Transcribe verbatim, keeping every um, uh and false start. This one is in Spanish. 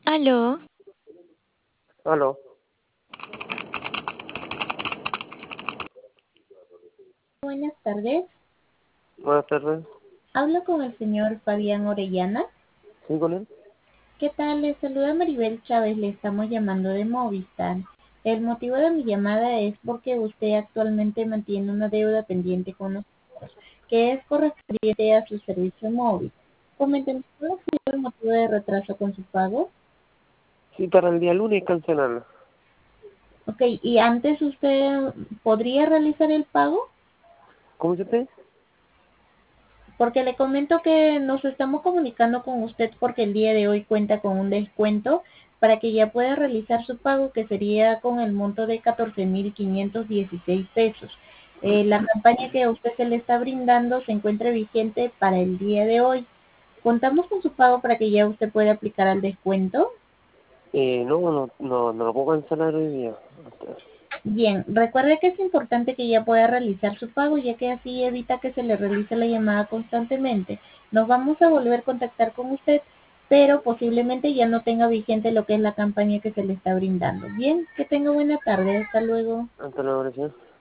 Aló, Aló, Buenas tardes. buenas tardes. Hablo con el señor Fabián Orellana. ¿Sí, con él? ¿Qué tal? Le saluda Maribel Chávez. Le estamos llamando de Movistar. El motivo de mi llamada es porque usted actualmente mantiene una deuda pendiente con nosotros, que es correspondiente a su servicio móvil. Coméntenos, ¿cuál ha sido el motivo de retraso con su pago? Sí, para el día lunes cancelarla. Ok, ¿y antes usted podría realizar el pago? ¿Cómo dice usted? Porque le comento que nos estamos comunicando con usted porque el día de hoy cuenta con un descuento para que ya pueda realizar su pago, que sería con el monto de catorce mil quinientos dieciséis pesos. Eh, la campaña que a usted se le está brindando se encuentra vigente para el día de hoy. Contamos con su pago para que ya usted pueda aplicar al descuento. Eh, no, no, no, no lo puedo cancelar hoy día. Bien, recuerde que es importante que ya pueda realizar su pago, ya que así evita que se le realice la llamada constantemente. Nos vamos a volver a contactar con usted, pero posiblemente ya no tenga vigente lo que es la campaña que se le está brindando. Bien, que tenga buena tarde. Hasta luego. Hasta luego, gracias.